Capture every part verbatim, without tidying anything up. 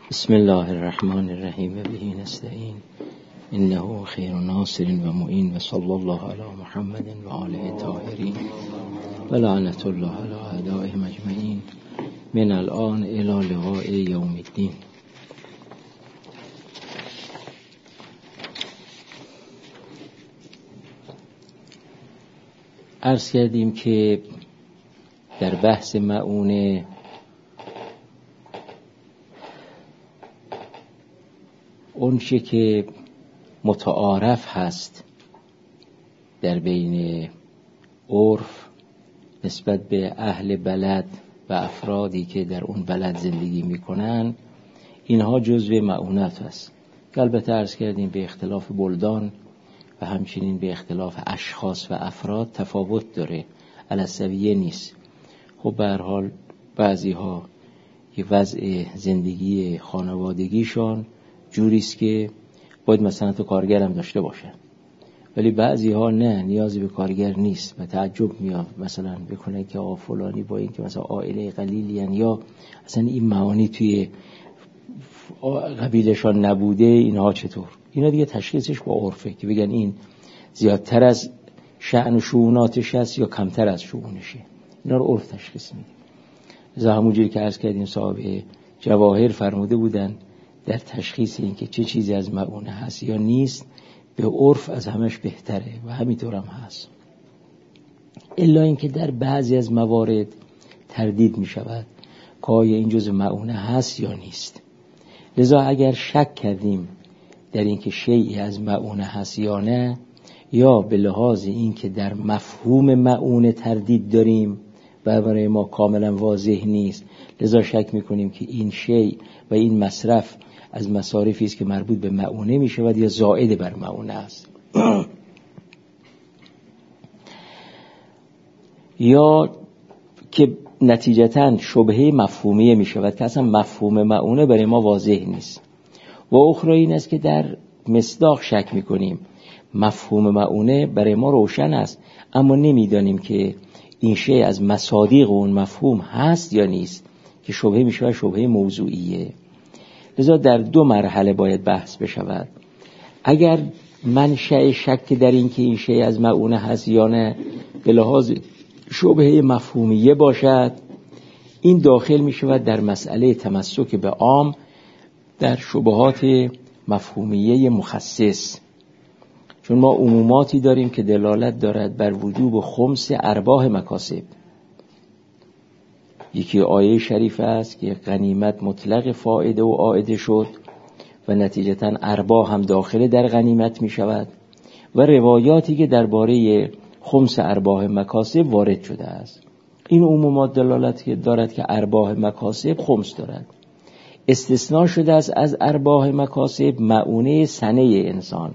بسم الله الرحمن الرحیم و به نستعین انه خیر ناصر و معین و صلی الله علی محمد و آله الطاهرین و لعنت الله علی اعدائهم اجمعین من الان الی لقاء یوم الدین. عرض کردیم که در بحث مؤونه اونچه که متعارف هست در بین عرف نسبت به اهل بلد و افرادی که در اون بلد زندگی میکنن، اینها جزو مؤونت هست که البته عرض کردیم به اختلاف بلدان و همچنین به اختلاف اشخاص و افراد تفاوت داره، علسویه نیست. خب به هر حال بعضی ها یه وضع زندگی خانوادگیشان جوریست که باید مثلا تو کارگر هم داشته باشن، ولی بعضی ها نه، نیازی به کارگر نیست و تعجب میاد مثلا بکنه که آ فلانی با این که مثلا عائله قلیلی هن یا اصلا این معانی توی قبیلشان نبوده، اینها چطور؟ اینا دیگه تشخیصش با عرفه که بگن این زیادتر از شأن و شؤوناتش هست یا کمتر از شؤونشه. اینا رو عرف تشخیص میده. لذا همونجوری که عرض کردیم صاحب جواهر فرموده بودن در تشخیص این که چه چیزی از مؤونه هست یا نیست به عرف از همش بهتره و همینطور هم هست، الا اینکه در بعضی از موارد تردید می شود که آیا این جزء مؤونه هست یا نیست. لذا اگر شک کردیم در اینکه شیئی از مؤونه هست یا نه، یا به لحاظ اینکه در مفهوم مؤونه تردید داریم و برای ما کاملا واضح نیست، لذا شک میکنیم که این شیء و این مصرف از مصارفی است که مربوط به مؤونه می شود یا زائد بر مؤونه است یا که نتیجتاً شبهه مفهومیه می شود که اصلا مفهوم مؤونه برای ما واضح نیست. و اخرى این است که در مصداق شک می کنیم، مفهوم مؤونه برای ما روشن است اما نمی دانیم که این شیء از مصادیق اون مفهوم هست یا نیست، که شبهه می شود شبهه موضوعیه. لذا در دو مرحله باید بحث بشود. اگر منشأ شک در این که این شیء از مؤونه هست یا نه به لحاظ شبهه مفهومیه باشد، این داخل می شود در مسئله تمسک به عام در شبهات مفهومیه مخصص، چون ما عموماتی داریم که دلالت دارد بر وجوب خمس ارباح مکاسب. یکی آیه شریف است که غنیمت مطلق فائده و عائده شد و نتیجتاً ارباح هم داخل در غنیمت می شود، و روایاتی که درباره خمس ارباح مکاسب وارد شده است. این عمومات دلالت دارد که ارباح مکاسب خمس دارد. استثناء شده است از ارباح مکاسب مؤونه سنه انسان.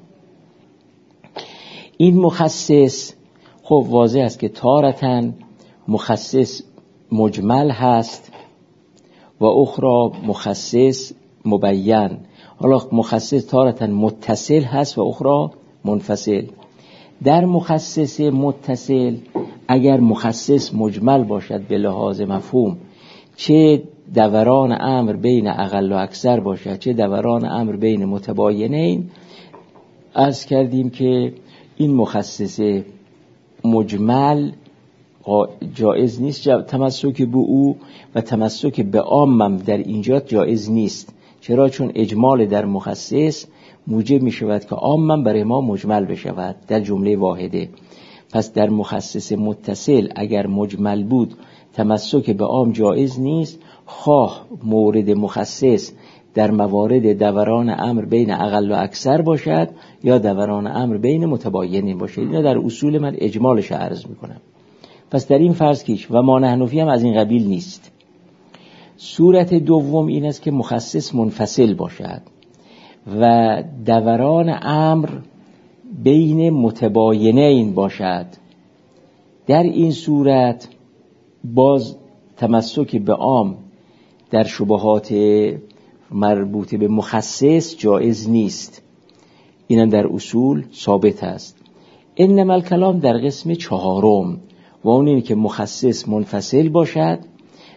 این مخصص خب واضح است که تارتاً مخصص مجمل هست و اخرى مخصص مبین. حالا مخصص تارتاً متصل هست و اخرى منفصل. در مخصص متصل اگر مخصص مجمل باشد به لحاظ مفهوم، چه دوران امر بین اقل و اکثر باشد چه دوران امر بین متباینین، عرض کردیم که این مخصص مجمل جایز نیست تمسک به او و تمسک به عامم در اینجا جایز نیست. چرا؟ چون اجمال در مخصص موجب می شود که عامم برای ما مجمل بشود در جمله واحده. پس در مخصص متصل اگر مجمل بود تمسک به عام جایز نیست، خواه مورد مخصص در موارد دوران امر بین اقل و اکثر باشد یا دوران امر بین متباینین باشد. اینا در اصول من اجمالش عرض می کنم. پس در این فرض کیش و ما نحنفی هم از این قبیل نیست. صورت دوم این است که مخصص منفصل باشد و دوران امر بین متباینین باشد. در این صورت باز تمسک به عام در شبهات مربوط به مخصص جایز نیست. اینم در اصول ثابت است. انما الکلام در قسم چهارم و اون اینه که مخصص منفصل باشد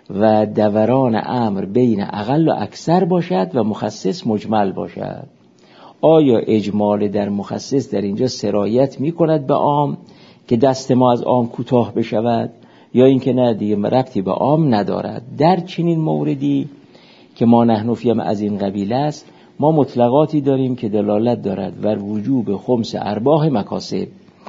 و دوران امر بین اقل و اکثر باشد و مخصص مجمل باشد. آیا اجمال در مخصص در اینجا سرایت می کند به عام که دست ما از عام کوتاه بشود، یا اینکه نه دیگه ربطی به عام ندارد؟ در چنین موردی که ما نحن فیم از این قبیل است، ما مطلقاتی داریم که دلالت دارد بر وجوب خمس ارباح مکاسب.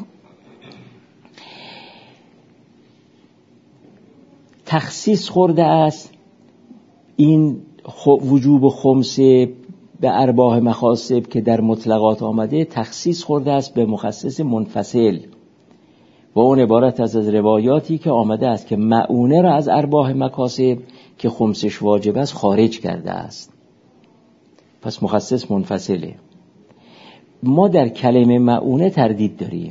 تخصیص خورده است این وجوب خمس به ارباح مکاسب که در مطلقات آمده، تخصیص خورده است به مخصص منفصل و اون عبارت از از روایاتی که آمده است که مؤونه را از ارباح مکاسب که خمسش واجب است خارج کرده است. پس مخصص منفصله. ما در کلمه مؤونه تردید داریم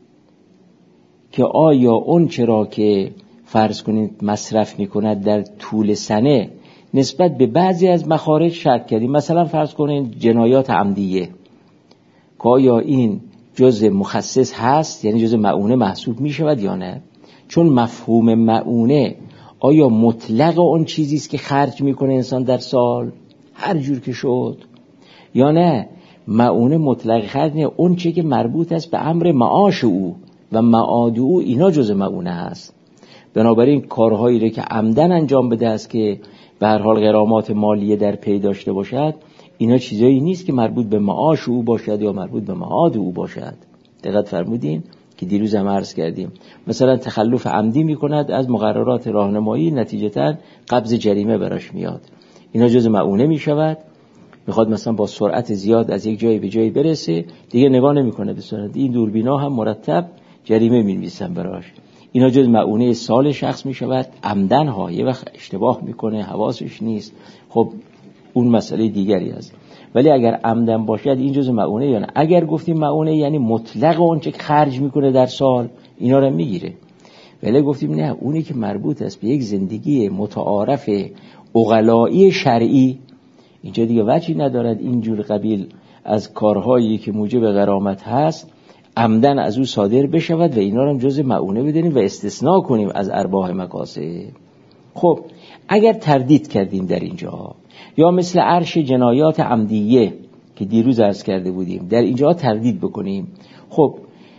که آیا اون چرا که فرض کنید مصرف میکند در طول سنه نسبت به بعضی از مخارج شرط کردیم، مثلا فرض کنید جنایات عمدیه، که آیا این جزء مخصص هست، یعنی جزء مؤونه محسوب میشود یا نه؟ چون مفهوم مؤونه آیا مطلق اون چیزی است که خرج میکنه انسان در سال هر جور که شد، یا نه مؤونه مطلق خرج نه، اون چیزی که مربوط است به امر معاش او و معاد او، اینا جزء مؤونه هست. بنابراین کارهایی را که عمدن انجام بده است که به هر حال غرامات مالیه در پی داشته باشد، اینا چیزایی نیست که مربوط به معاش او باشد یا مربوط به معاد او باشد. دقت فرمودین که دیروز هم عرض کردیم مثلا تخلف عمدی میکند از مقررات راهنمایی، نتیجتاً قبض جریمه براش میاد، اینا جزء مؤونه میشود. میخواد مثلا با سرعت زیاد از یک جایی به جایی برسه، دیگه نگاه نمیکنه به سرعت، این دوربینا هم مرتب جریمه مینویسن براش، اینا جز مؤونه سال شخص میشود. عمدن ها یه وقت اشتباه میکنه، حواسش نیست، خب اون مسئله دیگری است. ولی اگر عمدن باشد این جز مؤونه یا نه؟ اگر گفتیم مؤونه یعنی مطلق اون چه خرج میکنه در سال اینا رو میگیره، ولی گفتیم نه، اونی که مربوط است به یک زندگی متعارف عقلایی شرعی، اینجا دیگه وجهی ندارد اینجور قبیل از کارهایی که موجب غرامت هست عمدن از او صادر بشود و اینا رو هم جز مؤونه بدونیم و استثناء کنیم از ارباح مکاسب. خب اگر تردید کردیم در اینجا، یا مثل عرش جنایات عمدیه که دیروز عرض کرده بودیم در اینجا تردید بکنیم، خب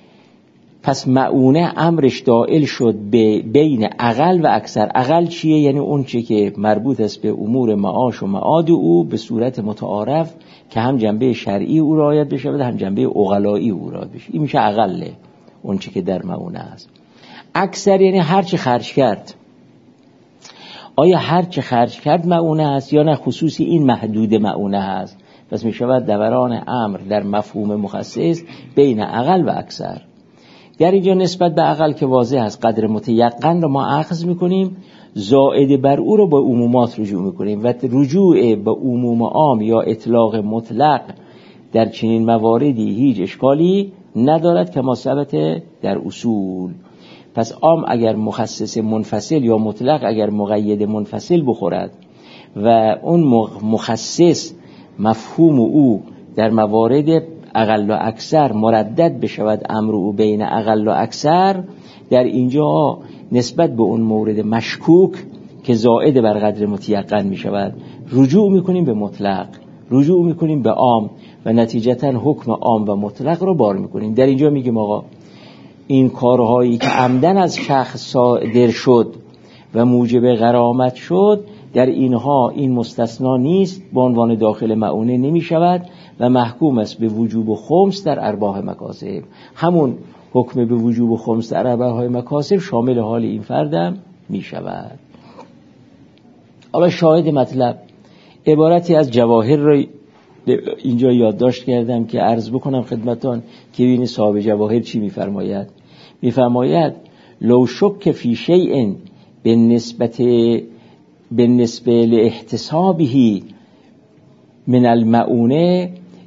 پس مؤونه امرش دائل شد به بین اقل و اکثر. اقل چیه؟ یعنی اون چی که مربوط است به امور معاش و معاد او به صورت متعارف که هم جنبه شرعی او رعایت بشه و هم جنبه عقلایی او رعایت بشه، این میشه اقله، اون چی که در مؤونه است. اکثر یعنی هر چی خرج کرد. آیا هر چی خرج کرد مؤونه است یا نه خصوصی این محدود مؤونه است؟ پس میشود دوران امر در مفهوم مخصص بین اقل و اکثر. در اینجا نسبت به اقل که واضح است قدر متیقن رو ما اخذ میکنیم، زائد بر او رو با عمومات رجوع میکنیم و رجوع به عموم عام یا اطلاق مطلق در چنین مواردی هیچ اشکالی ندارد که ما ثبت در اصول. پس عام اگر مخصص منفصل یا مطلق اگر مقید منفصل بخورد و اون مخصص مفهوم او در موارد اقل و اکثر مردد بشود امر او بین اقل و اکثر، در اینجا نسبت به اون مورد مشکوک که زائد بر قدر متیقن می شود رجوع میکنیم به مطلق، رجوع میکنیم به عام و نتیجتا حکم عام و مطلق رو بار میکنیم. در اینجا میگیم آقا این کارهایی که عمدن از شخص صادر شد و موجب غرامت شد، در اینها این مستثنا نیست، به عنوان داخل مؤونه نمی شود و محکوم است به وجوب خمس در ارباح مکاسب. همون حکم به وجوب خمس در ارباح مکاسب شامل حال این فردم می شود. حالا شاهد مطلب عبارتی از جواهر را اینجا یادداشت کردم که عرض بکنم خدمتان که ببینید صاحب جواهر چی میفرماید. میفرماید لو شک فی شیء بالنسبت بالنسبه لاحتسابه من المؤونه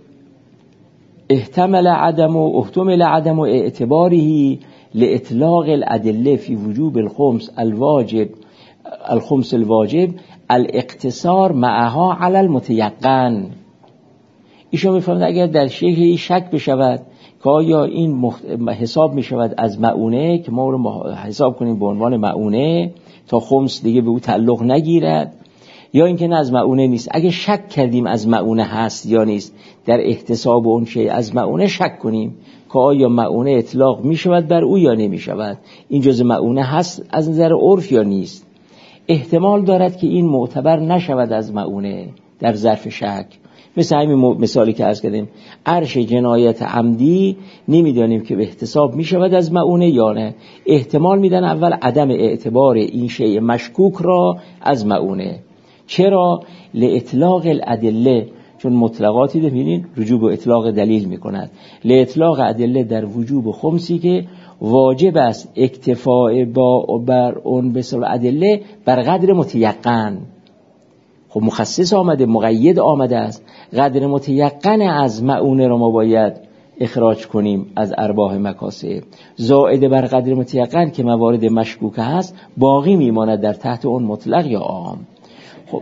احتمل عدم و احتمل عدم اعتباره لاطلاق الادله فی وجوب الخمس الواجب الخمس الواجب الاقتصار معها علی المتیقن. ایشون میفرماید اگر در شیء شک بشود که آیا این مخ... حساب می شود از مؤونه که ما رو حساب کنیم به عنوان مؤونه تا خمس دیگه به او تعلق نگیرد، یا اینکه نه از مؤونه نیست. اگه شک کردیم از مؤونه هست یا نیست، در احتساب اون شیء از مؤونه شک کنیم که آیا مؤونه اطلاق می شود بر او یا نمی شود، این جزء مؤونه هست از نظر عرف یا نیست. احتمال دارد که این معتبر نشود از مؤونه در ظرف شک. مثل همین مثالی که عرض کردیم، عرش جنایت عمدی نمیدانیم که به احتساب می شود از مؤونه یا نه. احتمال میدن اول عدم اعتبار این شیء مشکوک را از مؤونه. چرا؟ لاطلاق الادله، چون مطلقاتی ببینید رجوع به اطلاق دلیل میکند. لاطلاق ادله در وجوب خمسی که واجب است اکتفاء با بر اون بسال ادله بر قدر متیقن. خب مخصص آمده، مقید آمده است، قدر متیقن از مؤونه را ما باید اخراج کنیم از ارباح مکاسب. زائد بر قدر متیقن که موارد مشکوکه هست باقی میماند در تحت اون مطلق یا عام. خب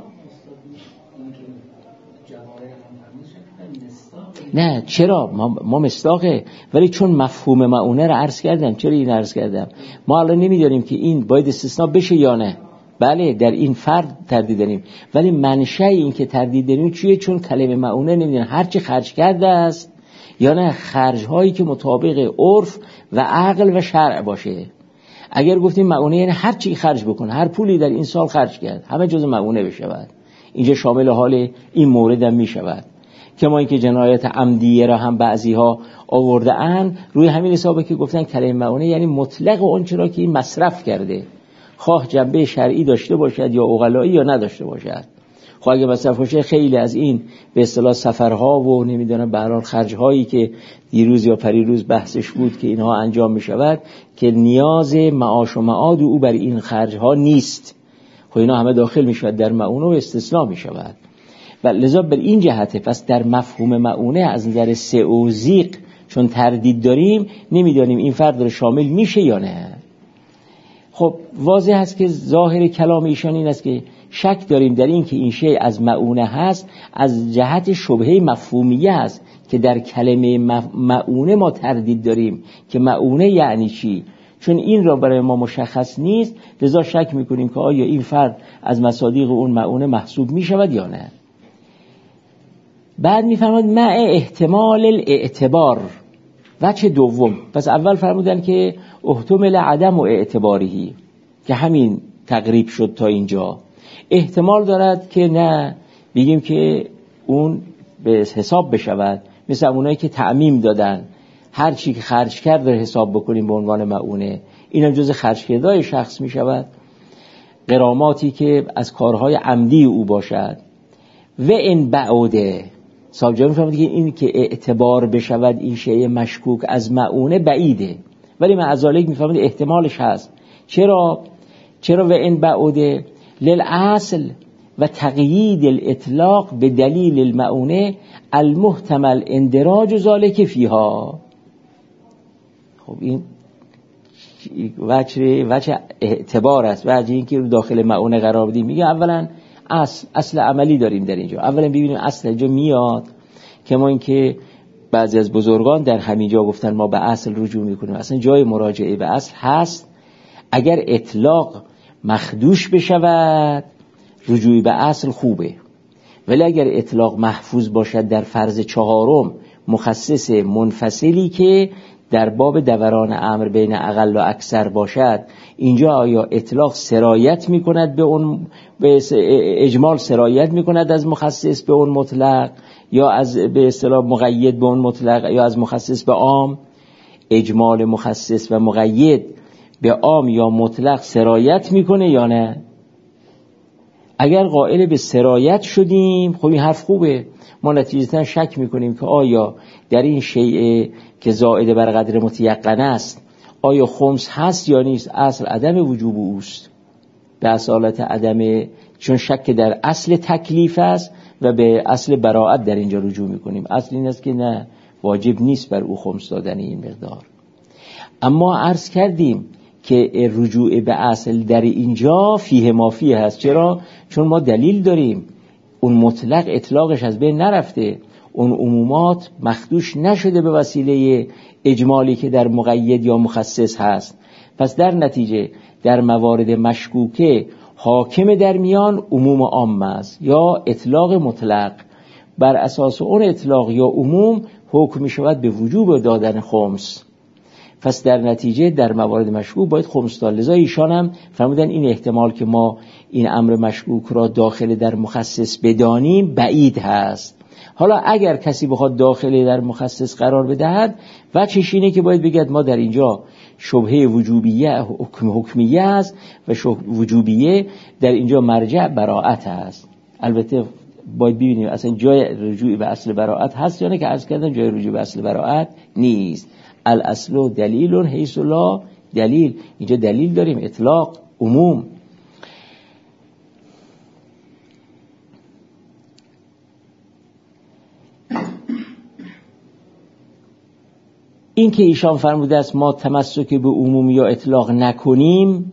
نه چرا ما, ما مصداقه، ولی چون مفهوم مؤونه را عرض کردم، چرا این عرض کردم ما الان نمیدونیم که این باید استثناء بشه یا نه. بله در این فرد تردید داریم، ولی منشأ این که تردید داریم چیه؟ چون کلمه مؤونه نمیدونیم هر چی خرج کرده است یا نه خرج هایی که مطابق عرف و عقل و شرع باشه. اگر گفتیم مؤونه یعنی هر چی خرج بکنه، هر پولی در این سال خرج کرد همه جزء مؤونه بشود، اینجا شامل حال این مورد هم میشود. که ما اینکه جنایت عمدیه را هم بعضی ها آورده اند روی همین حسابه که گفتن کلمه مؤونه یعنی مطلق اون چرا که این مصرف کرده، خواه جنبه شرعی داشته باشد یا عقلایی یا نداشته باشد. خواه اگه مصرف باشه خیلی از این به اصطلاح سفرها و نمیدونم به هر حال خرج‌هایی که دیروز یا پریروز بحثش بود که اینها انجام می‌شود که نیاز معاش و معاد او بر این خرج‌ها نیست، خب اینا همه داخل می‌شود در مؤونه و استثناء می‌شود. و لذا بر این جهته پس در مفهوم مؤونه از نظر سئوزیق چون تردید داریم نمیدانیم این فرد رو شامل میشه یا نه. خب واضح است که ظاهر کلام ایشان این است که شک داریم در این که این شیء از مؤونه هست از جهت شبهه مفهومیه است که در کلمه مؤونه ما تردید داریم که مؤونه یعنی چی، چون این را برای ما مشخص نیست لذا شک میکنیم که آیا این فرد از مصادیق اون مؤونه محسوب میشود یا نه. بعد میفرماد مع احتمال الاعتبار وجه دوم. پس اول فرمودن که احتمال عدم و اعتباری که همین تقریب شد تا اینجا. احتمال دارد که نه بگیم که اون به حساب بشود، مثل اونایی که تعمیم دادن هر چی که خرج کرد رو حساب بکنیم به عنوان مؤونه، اینم جز خرج کرده‌های شخص می شود. غراماتی که از کارهای عمدی او باشد و این بعوده صاحب جان فهمید که این که اعتبار بشود این شیء مشکوک از مؤونه بعیده، ولی معذالک میفهمید احتمالش هست. چرا؟ چرا و این بعوده للأصل و تقیید الاطلاق به دلیل المؤونه المحتمل اندراج ذالک فیها. خب این وجه وجه اعتبار است، وجه این که داخل مؤونه قرار بدیم. میگه اولا اصل اصل عملی داریم در اینجا. اولا ببینیم اصل اینجا میاد که ما اینکه بعضی از بزرگان در همین جا گفتن ما به اصل رجوع میکنیم، اصلا جای مراجعه به اصل هست. اگر اطلاق مخدوش بشود رجوع به اصل خوبه، ولی اگر اطلاق محفوظ باشد در فرض چهارم مخصص منفصلی که در باب دوران امر بین اقل و اکثر باشد، اینجا آیا اطلاق سرایت میکند به اون، به اجمال سرایت میکند از مخصص به اون مطلق یا از به اصطلاح مقید به اون مطلق یا از مخصص به عام؟ اجمال مخصص و مقید به عام یا مطلق سرایت میکنه یا نه؟ اگر قائل به سرایت شدیم خب این حرف خوبه، ما نتیجتا شک میکنیم که آیا در این شیء که زائد بر قدر متیقن است آیا خمس هست یا نیست. اصل عدم وجوب اوست، به اصالت عدم، چون شک در اصل تکلیف است و به اصل براءت در اینجا رجوع میکنیم. اصل این است که نه واجب نیست بر او خمس دادن این مقدار. اما عرض کردیم که رجوع به اصل در اینجا فیه ما فیه هست. چرا؟ چون ما دلیل داریم اون مطلق اطلاقش از بین نرفته، اون عمومات مخدوش نشده به وسیله اجمالی که در مقید یا مخصص هست. پس در نتیجه در موارد مشکوکه حاکم در میان عموم عام است یا اطلاق مطلق. بر اساس اون اطلاق یا عموم حکم می شود به وجوب دادن خمس. پس در نتیجه در موارد مشکوک باید خمس داد. لذا ایشان هم فرمودن این احتمال که ما این امر مشکوک را داخل در مخصص بدانیم بعید هست. حالا اگر کسی بخواد داخل در مخصص قرار بدهد وجهش اینه که باید بگید ما در اینجا شبهه وجوبیه حکم حکمیه است و وجوبیه در اینجا مرجع براءت است. البته باید ببینیم اصلا جای رجوع به اصل براءت هست یا نه، که عرض کردم جای رجوع به اصل براءت نیست. الاصل دلیل حیث لا دلیل، اینجا دلیل داریم، اطلاق، عموم. این که ایشان فرموده است ما تمسک به عموم یا اطلاق نکنیم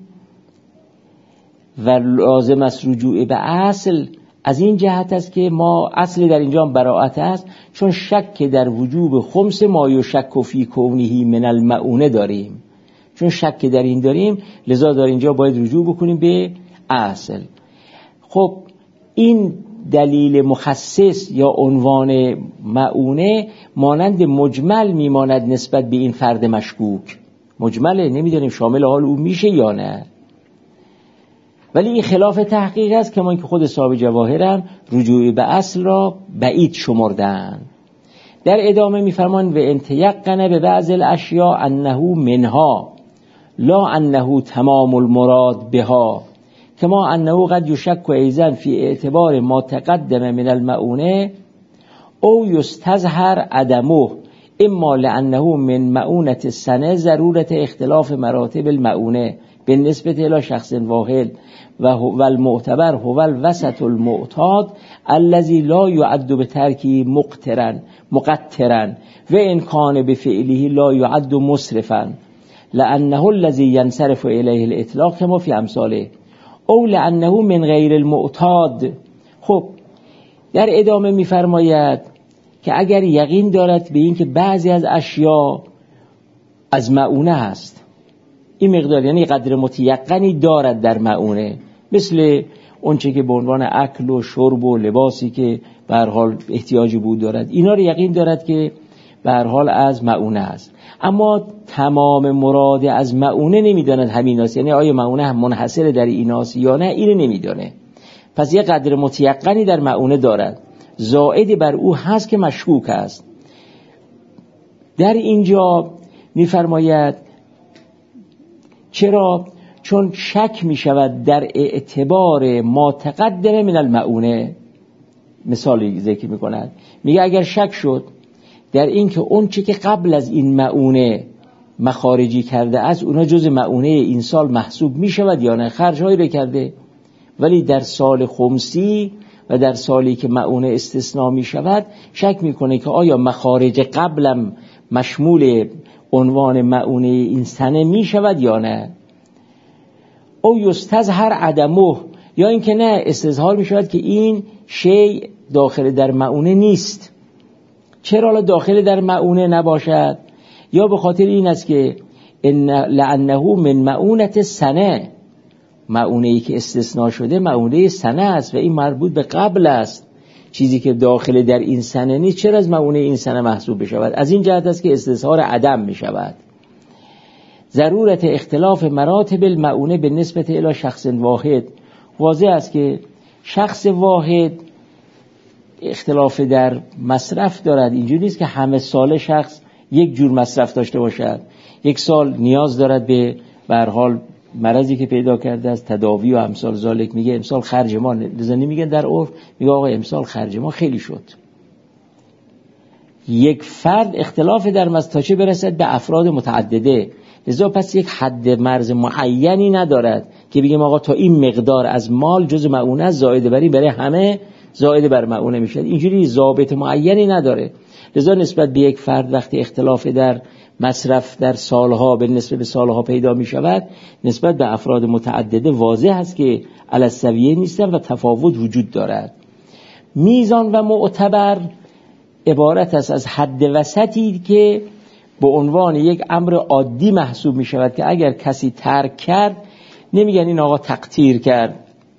و لازم است رجوع به اصل، از این جهت است که ما اصل در اینجا براءت است، چون شک در وجوب خمس ما یشک فی کونه من المعونه داریم. چون شک در این داریم لذا در اینجا باید رجوع بکنیم به اصل. خب این دلیل مخصص یا عنوان معونه مانند مجمل میماند نسبت به این فرد مشکوک. مجمله، نمیدونیم شامل حال او میشه یا نه، ولی این خلاف تحقیق است که ما که خود صاحب جواهرم رجوع به اصل را بعید شمردن. در ادامه میفرمان و ان تیقن به بعض الاشیاء انه منها لا انه تمام المراد بها کما انه قد یشک ایضا فی اعتبار ما تقدم من المعونه او یستظهر عدمه اما لانه من معونه السنه ضرورت اختلاف مراتب المعونه بالنسبه الى شخص واحد و المعتبر هو الوسط المعتاد الذي لا يعد بترکی مقترن مقترن و ان کان بفعله لا يعد مسرفا لانه الذي ينصرف الیه الاطلاق كما في امثاله او لانه من غیر المعتاد. خب در ادامه میفرماید که اگر یقین دارد به این که بعضی از اشیاء از معونه هست، این مقدار یعنی قدر متیقنی دارد در معونه، مثل اونچه که به عنوان اکل و شرب و لباسی که به هر حال احتیاجی بود دارد، اینا رو یقین دارد که به هر حال از معونه است، اما تمام مراد از معونه نمیداند همین است، یعنی آیا معونه هم منحصر در این است یا نه، اینو نمیدانه. پس یه قدر متیقنی در معونه دارد، زائد بر او هست که مشکوک است. در اینجا میفرماید چرا؟ چون شک می شود در اعتبار ما تقدم من المعونه. مثالی ذکر می کند، میگه اگر شک شد در این که اون چی که قبل از این معونه مخارجی کرده از اونا جز معونه این سال محسوب می شود یا نه، خرجهایی رو کرده، ولی در سال خمسی و در سالی که معونه استثناء می شود شک می کنه که آیا مخارج قبلم مشمول عنوان معونه این سنه می شود یا نه. او یستظهر عدمه، یا اینکه نه استظهار می شود که این شی داخل در معونه نیست. چرا حالا داخل در معونه نباشد؟ یا به خاطر این است که ان لعنه من معونت سنه، معونه ای که استثناء شده معونه سنه است و این مربوط به قبل است، چیزی که داخل در این سنه نیست چرا از معونه این سنه محسوب بشود؟ از این جهت است که استظهار عدم می شود. ضرورت اختلاف مراتب المعونه به نسبت الی شخص واحد، واضح است که شخص واحد اختلاف در مصرف دارد. اینجوری نیست که همه سال شخص یک جور مصرف داشته باشد. یک سال نیاز دارد به به هر حال مرضی که پیدا کرده از تداوی و امثال ذالک، میگه امسال خرج ما، لذا نمیگن در عرف، میگه آقا امسال خرج ما خیلی شد. یک فرد اختلاف در مصرف تا چه برسد به افراد متعدده، لذا پس یک حد مرز معینی ندارد که بگیم آقا تا این مقدار از مال جز معونه زائد بر این برای همه زائد بر معونه میشه. اینجوری ضابط معینی نداره. لذا نسبت به یک فرد وقتی اختلاف در مصرف در سالها به نسبت به سالها پیدا می شود، نسبت به افراد متعدده واضح است که علی السویه نیستن و تفاوت وجود دارد. میزان و معتبر عبارت است از حد وسطی که به عنوان یک امر عادی محسوب می شود که اگر کسی ترک کرد نمیگن این آقا تقصیر کرد،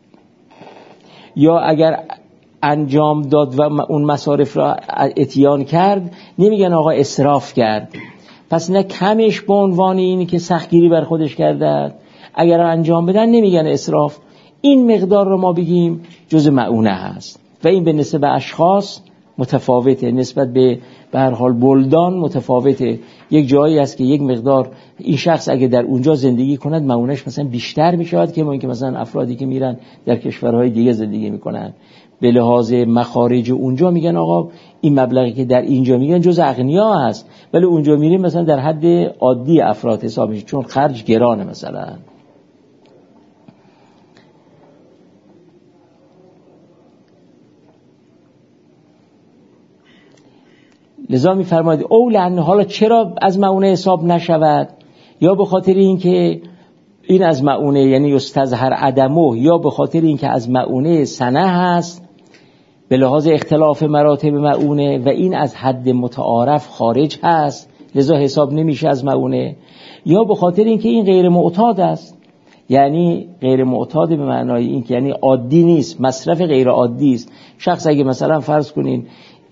یا اگر انجام داد و اون مصارف را اتیان کرد نمیگن آقا اسراف کرد. پس نه کمش به عنوان اینی که سختگیری بر خودش کرده، اگر انجام بدن نمیگن اسراف. این مقدار رو ما بگیم جز مؤونه هست و این به نسبت به اشخاص متفاوته، نسبت به به هر حال بلدان متفاوته. یک جایی هست که یک مقدار این شخص اگه در اونجا زندگی کند مؤونهش مثلا بیشتر میشود که اینکه مثلا افرادی که میرن در کشورهای دیگه زندگی میکنن به لحاظ مخارج اونجا میگن آقا این مبلغی که در اینجا میگن جز اغنیا هست، ولی اونجا میریم مثلا در حد عادی افراد حساب میشه چون خرج گرانه مثلا. لذا میفرماید اولن، حالا چرا از مؤونه حساب نشود؟ یا به خاطر اینکه این از مؤونه یعنی یستظهر عدمه، یا به خاطر اینکه از مؤونه سنه هست به لحاظ اختلاف مراتب مؤونه و این از حد متعارف خارج هست لذا حساب نمیشه از مؤونه، یا به خاطر اینکه این غیر معتاد است. یعنی غیر معتاد به معنای این که یعنی عادی نیست، مصرف غیر عادی است. شخص اگه مثلا فرض کنین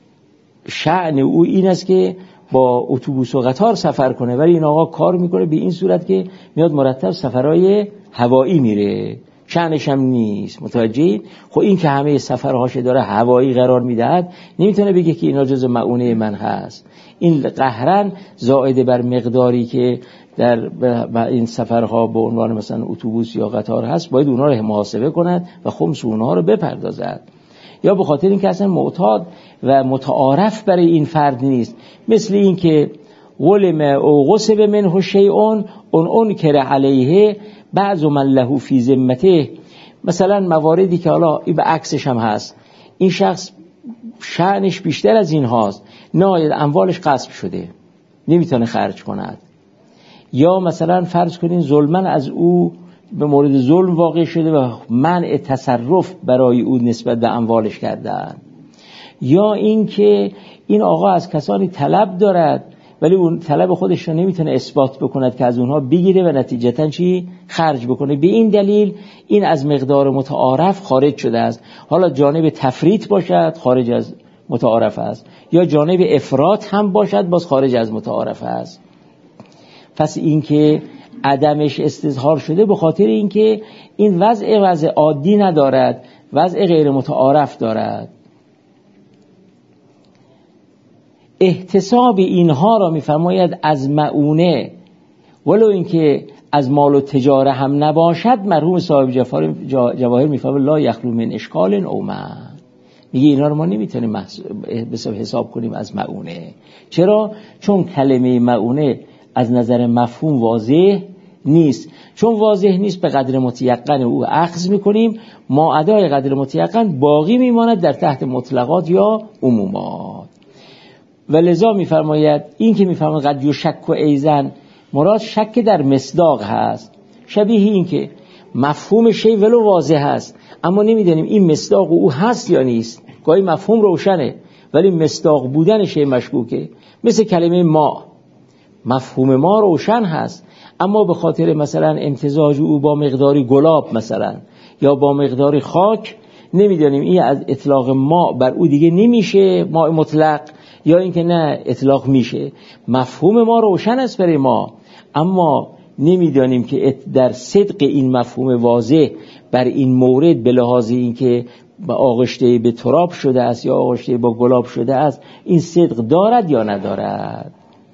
شأن او این است که با اتوبوس و قطار سفر کنه، ولی این آقا کار میکنه به این صورت که میاد مرتب سفرهای هوایی میره، شأنش هم نیست. متوجه؟ خب این که همه سفرهاش داره هوایی قرار میدهد نمیتونه بگه که اینا جز مؤونه من هست. این قهرن زائد بر مقداری که در این سفرها به عنوان مثلا اتوبوس یا قطار هست باید اونها رو محاسبه کند و خمس اونها رو بپردازد. یا به خاطر اینکه اصلا معتاد و متعارف برای این فرد نیست، مثل این که غلم او غصب منه شیء اون انکر علیه بعض من له فی ذمته. مثلا مواردی که حالا این به عکسش هم هست، این شخص شأنش بیشتر از این هاست، نه اموالش غصب شده نمیتونه خرج کند، یا مثلا فرض کنین ظلماً از او به مورد ظلم واقع شده و منع تصرف برای او نسبت به اموالش کردن، یا این که این آقا از کسانی طلب دارد ولی اون طلب خودش رو نمیتونه اثبات بکند که از اونها بگیره و نتیجتاً چی خرج بکنه. به این دلیل این از مقدار متعارف خارج شده است. حالا جانب تفریط باشد خارج از متعارف است، یا جانب افراط هم باشد باز خارج از متعارف است. پس این که عدمش استظهار شده به خاطر اینکه این وضع وضع عادی ندارد، وضع غیر متعارف دارد. احتساب اینها را میفرماید از مؤونه، ولو اینکه از مال و تجاره هم نباشد. مرحوم صاحب جواهر میفرماید لا یخلو من اشکال او من، میگه اینا رو ما نمیتونیم حساب کنیم از مؤونه. چرا؟ چون کلمه مؤونه از نظر مفهوم واضح نیست. چون واضح نیست به قدر متیقن او اخذ میکنیم، ما ادای قدر متیقن باقی میماند در تحت مطلقات یا عمومات. و لذا میفرماید این که میفرماید قد یشک و ایزن، مراد شک در مصداق هست، شبیه این که مفهوم شی ولو واضح هست اما نمیدونیم این مصداق او هست یا نیست. گاهی مفهوم روشنه ولی مصداق بودن شی مشکوکه. مثل کلمه ما، مفهوم ما روشن هست اما به خاطر مثلا امتزاج او با مقداری گلاب مثلا یا با مقداری خاک نمیدونیم این از اطلاق ما بر او دیگه نمیشه ما مطلق، یا اینکه نه اطلاق میشه. مفهوم ما روشن است برای ما اما نمیدانیم که در صدق این مفهوم واضح بر این مورد به لحاظ اینکه آغشته به تراب شده است یا آغشته با گلاب شده است این صدق دارد یا ندارد.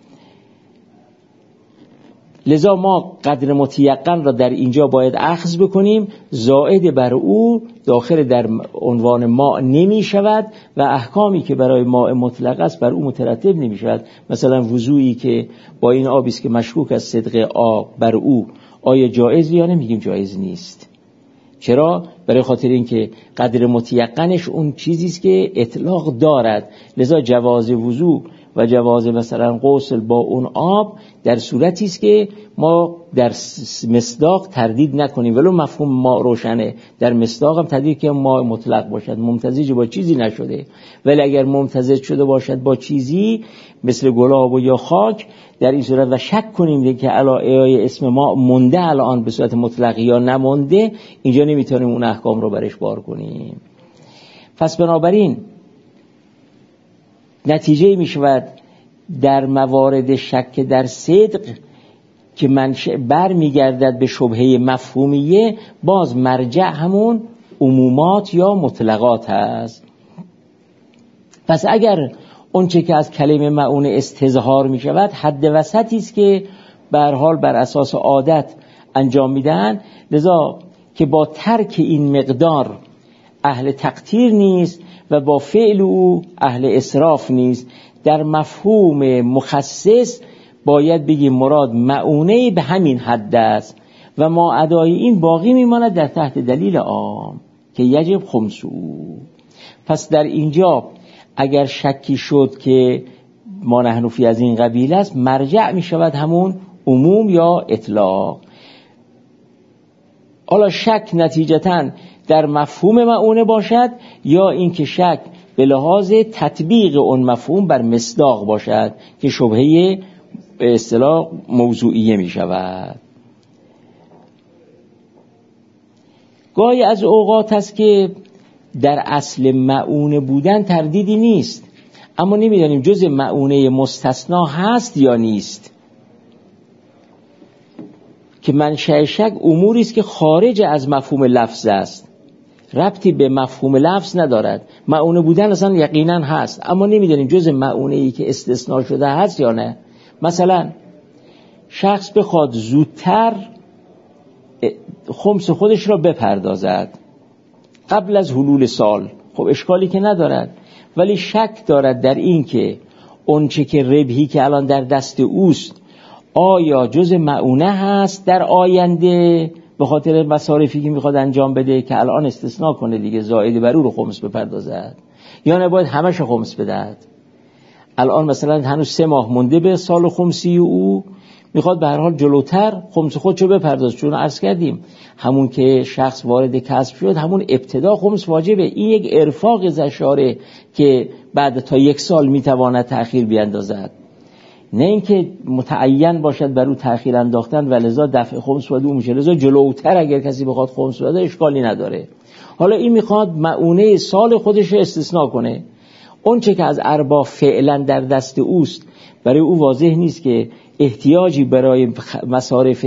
لذا ما قدر متیقن را در اینجا باید اخذ بکنیم، زائد بر او داخل در عنوان ما نمی شود و احکامی که برای ماء مطلق است بر او مترتب نمی شود. مثلا وضوئی که با این آبی است که مشکوک از صدق آب بر او آیا جایز یا نمیگیم جایز نیست. چرا؟ برای خاطر اینکه قدر متیقنش اون چیزی است که اطلاق دارد. لذا جواز وضو و جواز مثلا غسل با اون آب در صورتی است که ما در مصداق تردید نکنیم، ولو مفهوم ما روشنه، در مصداق هم تردید که ما مطلق باشد، ممتزج با چیزی نشده. ولی اگر ممتزج شده باشد با چیزی مثل گلاب و یا خاک، در این صورت و شک کنیم که علی اسم ما مونده الان به صورت مطلق یا نمونده، اینجا نمیتونیم اون احکام رو برش بار کنیم. پس بنابراین نتیجه می شود در موارد شک در صدق که منشأ بر می گردد به شبهه مفهومیه، باز مرجع همون عمومات یا مطلقات هست. پس اگر اون چه که از کلمه مؤون استظهار می شود حد وسطی است که به هر حال بر اساس عادت انجام میدن، لذا که با ترک این مقدار اهل تقتیر نیست و با فعل او اهل اسراف نیست. در مفهوم مخصص باید بگیم مراد مؤونه به همین حد است و ما ادای این باقی میماند در تحت دلیل عام که یجب خمس او. پس در اینجا اگر شکی شد که ما نحن فی از این قبیل است، مرجع می شود همون عموم یا اطلاق. حالا شک نتیجتاً در مفهوم مؤونه باشد یا اینکه شک به لحاظ تطبیق اون مفهوم بر مصداق باشد که شبهه به اصطلاح موضوعیه می شود. گاهی از اوقات است که در اصل مؤونه بودن تردیدی نیست، اما نمیدانیم جز مؤونه مستثنا هست یا نیست، که منشأ شک اموری است که خارج از مفهوم لفظ است، ربطی به مفهوم لفظ ندارد. مؤونه بودن اصلا یقینا هست، اما نمیدانیم جز مؤونه‌ای که استثناء شده هست یا نه. مثلا شخص بخواد زودتر خمس خودش را بپردازد قبل از حلول سال، خب اشکالی که ندارد، ولی شک دارد در این که اون چه که ربحی که الان در دست اوست آیا جز مؤونه هست در آینده به خاطر مصارفی که میخواد انجام بده که الان استثناء کنه دیگه، زائد بر او رو خمس بپردازد، یا نباید همش خمس بدهد. الان مثلا هنوز سه ماه مونده به سال خمسی او، میخواد به هر حال جلوتر خمس خودشو بپرداز، چون عرض کردیم همون که شخص وارد کسب شد همون ابتدا خمس واجبه. این یک ارفاق زشاره که بعد تا یک سال میتواند تأخیر بیاندازد، نه اینکه متعین باشد بر او تأخیر انداختن و لذا دفع خمس بده او میشه. لذا جلوتر اگر کسی بخواد خمس بده اشکالی نداره. حالا این میخواد مؤونه سال خودش رو استثناء کنه، اون چه که از ارباح فعلا در دست اوست برای او واضح نیست که احتیاجی برای مصارف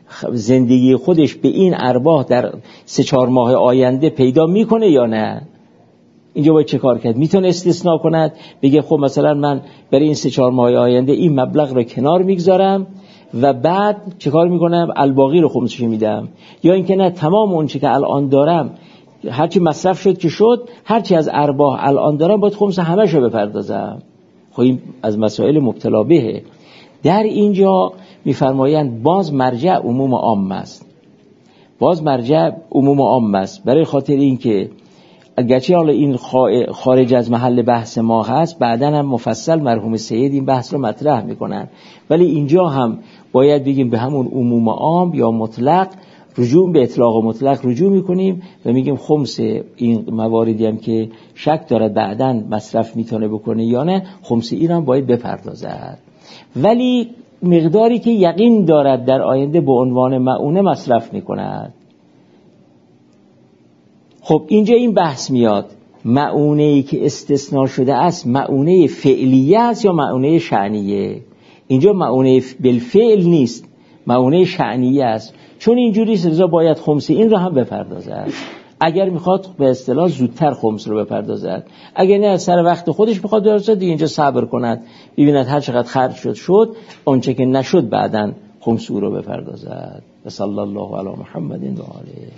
زندگی خودش به این ارباح در سه چهار ماه آینده پیدا میکنه یا نه. اینجا باید چه کار کرد؟ میتونه استثناء کند، بگه خب مثلا من برای این سه چهار ماه آینده این مبلغ رو کنار میگذارم و بعد چه کار میکنم؟ الباقی رو خمسش میدم. یا اینکه نه، تمام اون چی که الان دارم هرچی مصرف شد که شد، هرچی از ارباح الان دارم باید خمس همش رو بپردازم. خب این از مسائل مبتلا بهه. در اینجا میفرمایند باز مرجع عموم عام است، باز مرجع عموم عام است، برای خاطر اینکه اگرچه حالا این خارج از محل بحث ما هست، بعدن هم مفصل مرحوم سید این بحث رو مطرح میکنن، ولی اینجا هم باید بگیم به همون عموم عام یا مطلق رجوع، به اطلاق و مطلق رجوع میکنیم و میگیم خمس این مواردی هم که شک دارد بعدن مصرف میتونه بکنه یا نه، خمس این هم باید بپردازد، ولی مقداری که یقین دارد در آینده به عنوان مؤونه مصرف میکند. خب اینجا این بحث میاد، مؤونه‌ای که استثناء شده است مؤونه فعلیه است یا مؤونه شأنیه؟ اینجا مؤونه بالفعل نیست، مؤونه شأنیه است، چون اینجوری سزا باید خمس این رو هم بپردازد. اگر میخواد به اصطلاح زودتر خمس رو بپردازد، اگر نه سر وقت خودش میخواد بپردازد دیگه اینجا صبر کند، ببیند هر چقدر خرج شد شد، اونچه که نشد بعداً خمس رو بپردازد. صلی الله علی محمد و آله.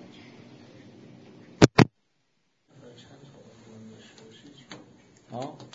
ها